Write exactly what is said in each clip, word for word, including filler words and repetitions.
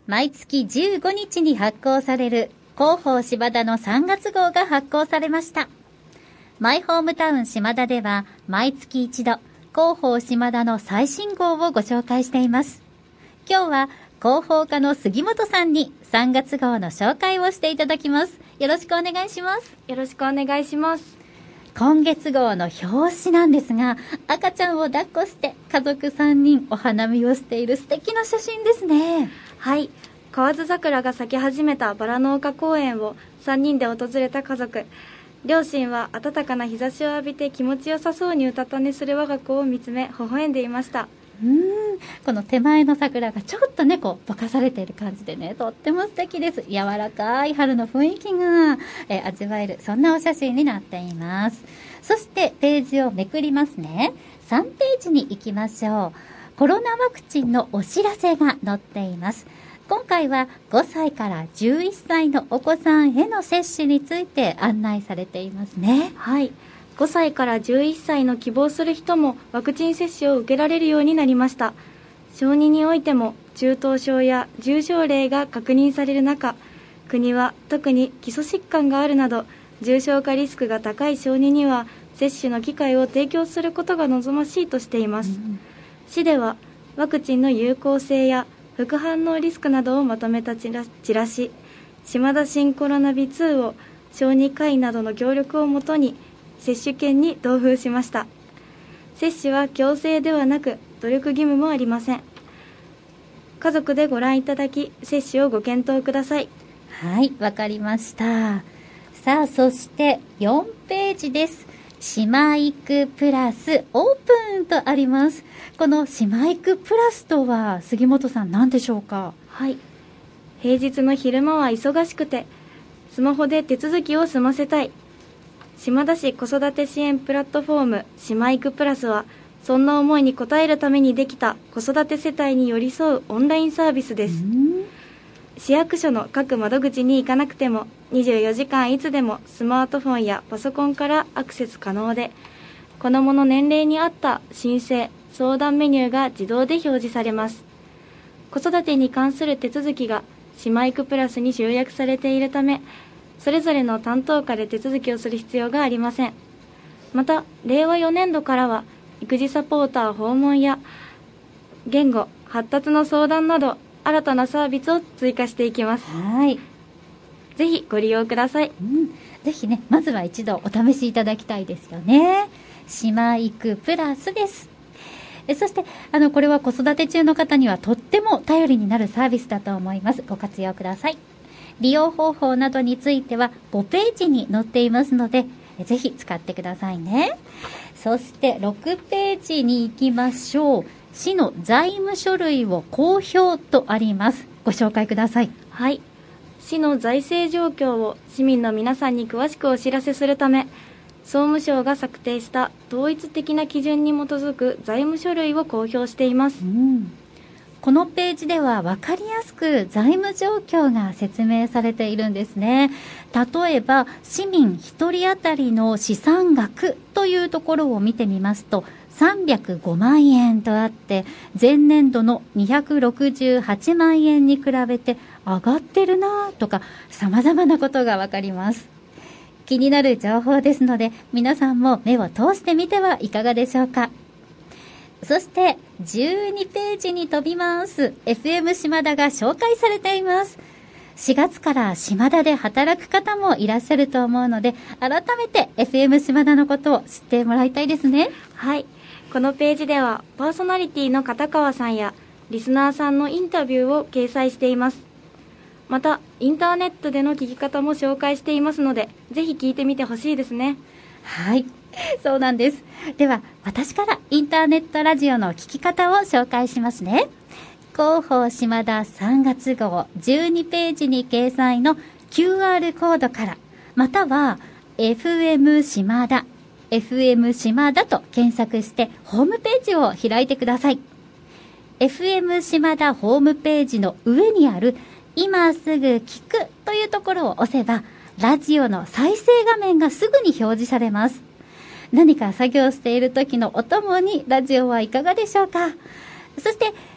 毎月じゅうごにちに発行される広報島田のさんがつ号が発行されました。マイホームタウン島田では毎月一度広報島田の最新号をご紹介しています。今日は広報課の杉本さんにさんがつ号の紹介をしていただきます。よろしくお願いします。 よろしくお願いします。 今月号の表紙なんですが、赤ちゃんを抱っこして家族さんにんお花見をしている素敵な写真ですね。 はい、河津桜が咲き始めたバラ農家公園をさんにんで訪れた家族。両親は暖かな日差しを浴びて気持ちよさそうにうたた寝する我が子を見つめ微笑んでいました。 うーん、この手前の桜がちょっとねこうぼかされている感じでね、とっても素敵です。柔らかい春の雰囲気が、えー、味わえる、そんなお写真になっています。そしてページをめくりますね。さんページに行きましょう。コロナワクチンのお知らせが載っています。今回はごさいからじゅういっさいのお子さんへの接種について案内されていますね。 はい、ごさいからじゅういっさいの希望する人もワクチン接種を受けられるようになりました。小児においても中等症や重症例が確認される中、国は特に基礎疾患があるなど重症化リスクが高い小児には接種の機会を提供することが望ましいとしています。うん、市ではワクチンの有効性や副反応リスクなどをまとめたチラ、チラシ島田新コロナビツーを小児科医などの協力をもとに接種券に同封しました。接種は強制ではなく努力義務もありません。家族でご覧いただき接種をご検討ください。 はい、わかりました。さあ、そしてよんページです。島育プラスオープンとあります。この島育プラスとは杉本さん何でしょうか？ はい、平日の昼間は忙しくてスマホで手続きを済ませたい、島田市子育て支援プラットフォーム島育プラスはそんな思いに応えるためにできた子育て世帯に寄り添うオンラインサービスです。市役所の各窓口に行かなくてもにじゅうよじかんいつでもスマートフォンやパソコンからアクセス可能で、子どもの年齢に合った申請・相談メニューが自動で表示されます。子育てに関する手続きが島育プラスに集約されているため、それぞれの担当課で手続きをする必要がありません。また、れいわよねんどからは育児サポーター訪問や言語・発達の相談など新たなサービスを追加していきます。 はい、 ぜひご利用ください。 うん、ぜひね、まずは一度お試しいただきたいですよね。島育プラスです。えそしてあのこれは子育て中の方にはとっても頼りになるサービスだと思います。ご活用ください。利用方法などについてはごページに載っていますので、ぜひ使ってくださいね。そしてろくページに行きましょう。市の財務書類を公表とあります。ご紹介ください。 はい、市の財政状況を市民の皆さんに詳しくお知らせするため、総務省が策定した統一的な基準に基づく財務書類を公表しています。 うん、このページでは分かりやすく財務状況が説明されているんですね。例えば市民ひとり当たりの資産額というところを見てみますとさんびゃくごまんえんとあって、前年度のにひゃくろくじゅうはちまんえんに比べて上がってるなとか、様々なことがわかります。気になる情報ですので、皆さんも目を通してみてはいかがでしょうか。そしてじゅうにページに飛びます。 エフエム 島田が紹介されています。しがつから島田で働く方もいらっしゃると思うので、改めて エフエム 島田のことを知ってもらいたいですね。 はい、このページではパーソナリティの片川さんやリスナーさんのインタビューを掲載しています。またインターネットでの聞き方も紹介していますので、ぜひ聞いてみてほしいですね。 はい、そうなんです。では私からインターネットラジオの聞き方を紹介しますね。広報島田さんがつ号じゅうにページに掲載の キューアール コードから、または エフエム 島田 エフエム 島田と検索してホームページを開いてください。 エフエム 島田ホームページの上にある今すぐ聞くというところを押せば、ラジオの再生画面がすぐに表示されます。何か作業している時のお供にラジオはいかがでしょうか。そして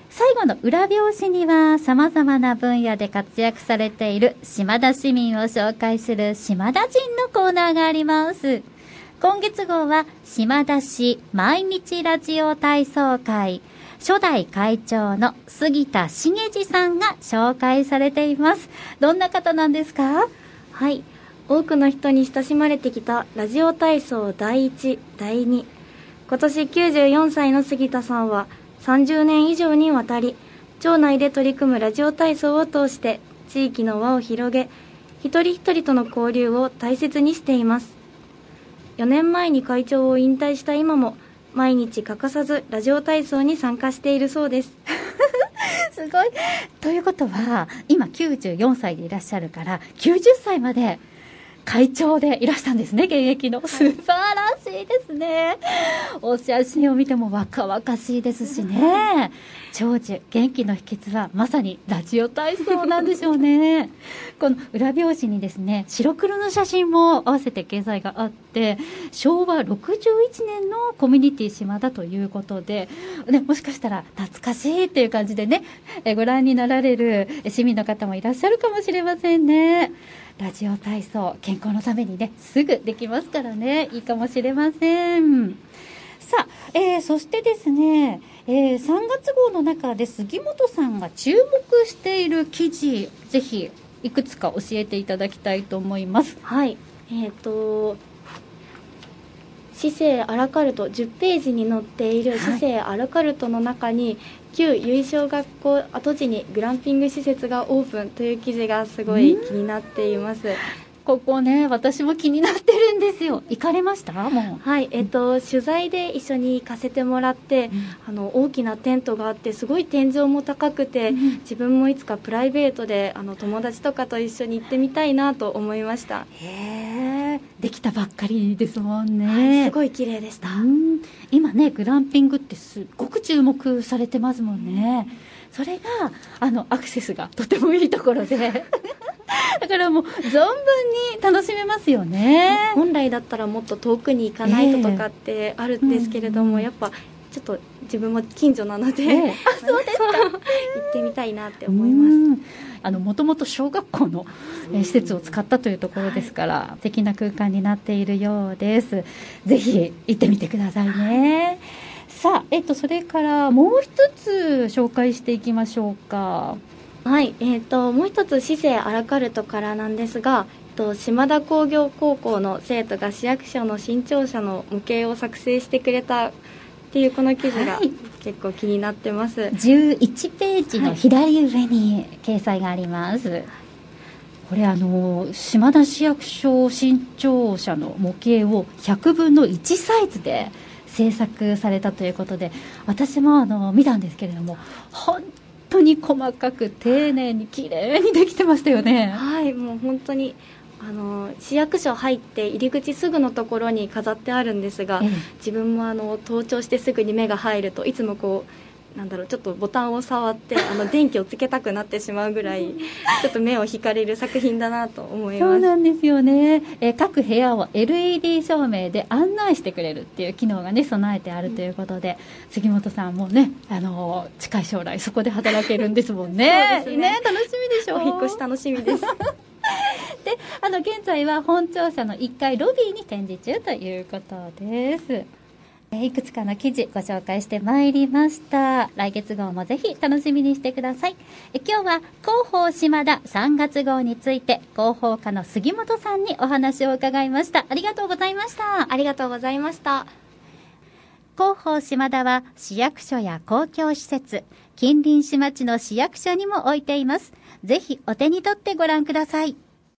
最後の裏表紙には様々な分野で活躍されている島田市民を紹介する島田人のコーナーがあります。今月号は島田市毎日ラジオ体操会初代会長の杉田茂二さんが紹介されています。どんな方なんですか？ はい、多くの人に親しまれてきたラジオ体操だいいち、だいに。今年きゅうじゅうよんさいの杉田さんはさんじゅうねん以上にわたり町内で取り組むラジオ体操を通して地域の輪を広げ、一人一人との交流を大切にしています。よねんまえに会長を引退した今も毎日欠かさずラジオ体操に参加しているそうです。 すごい。ということは今きゅうじゅうよんさいでいらっしゃるからきゅうじゅっさいまで会長でいらしたんですね、現役の。素晴らしいですね。お写真を見ても若々しいですしね。長寿元気の秘訣はまさにラジオ体操なんでしょうね。この裏表紙にですね、白黒の写真も合わせて掲載があって、しょうわろくじゅういちねんのコミュニティ島田ということで、ね、もしかしたら懐かしいっていう感じでね、えご覧になられる市民の方もいらっしゃるかもしれませんね。ラジオ体操、健康のためにね、すぐできますからね、いいかもしれません。さあ、えー、そしてですね、えー、さんがつ号の中で杉本さんが注目している記事、ぜひいくつか教えていただきたいと思います。 はい、えっと市政アラカルトじゅっページに載っている市政アラカルトの中に、はい、旧由緒小学校跡地にグランピング施設がオープンという記事がすごい気になっています。 ここね、私も気になってるんですよ。行かれました？もう。 はい、えっと取材で一緒に行かせてもらって、うん、あの大きなテントがあってすごい天井も高くて、うん、自分もいつかプライベートであの友達とかと一緒に行ってみたいなと思いました。 へー、できたばっかりですもんね。 はい、すごい綺麗でした。 うん、今ね、グランピングってすっごく注目されてますもんね。それがあのアクセスがとてもいいところでだからもう存分に楽しめますよね。 本来だったらもっと遠くに行かないととかってあるんですけれども、えーうん、やっぱちょっと自分も近所なので、えー、あそうですか行ってみたいなって思います。 あのもともと小学校の、えー、施設を使ったというところですから、はい、素敵な空間になっているようです。ぜひ行ってみてくださいね。さあ、えっとそれからもう一つ紹介していきましょうか。 はい、えーと、もう一つ市政アラカルトからなんですが、えっと、島田工業高校の生徒が市役所の新庁舎の模型を作成してくれたっていうこの記事が結構気になってます、はい、 じゅういちページの左上に掲載があります、はい、これあの島田市役所新庁舎の模型をひゃくぶんのいちサイズで制作されたということで、私もあの見たんですけれども、本当に細かく丁寧に綺麗にできてましたよね。 はい、もう本当にあの市役所入って入り口すぐのところに飾ってあるんですが、ええ、自分もあの登庁してすぐに目が入るといつもこうなんだろうちょっとボタンを触ってあの電気をつけたくなってしまうぐらいちょっと目を惹かれる作品だなと思います。 そうなんですよね、えー、各部屋を エルイーディー 照明で案内してくれるっていう機能がね備えてあるということで、うん、杉本さんもね、あのー、近い将来そこで働けるんですもんね。そうですね、ね、楽しみでしょう。 お引っ越し楽しみですであの現在は本庁舎のいっかいロビーに展示中ということです。いくつかの記事ご紹介してまいりました。来月号もぜひ楽しみにしてください。え今日は広報島田さんがつ号について広報課の杉本さんにお話を伺いました。ありがとうございました。 ありがとうございました。 広報島田は市役所や公共施設、近隣市町の市役所にも置いています。ぜひお手に取ってご覧ください。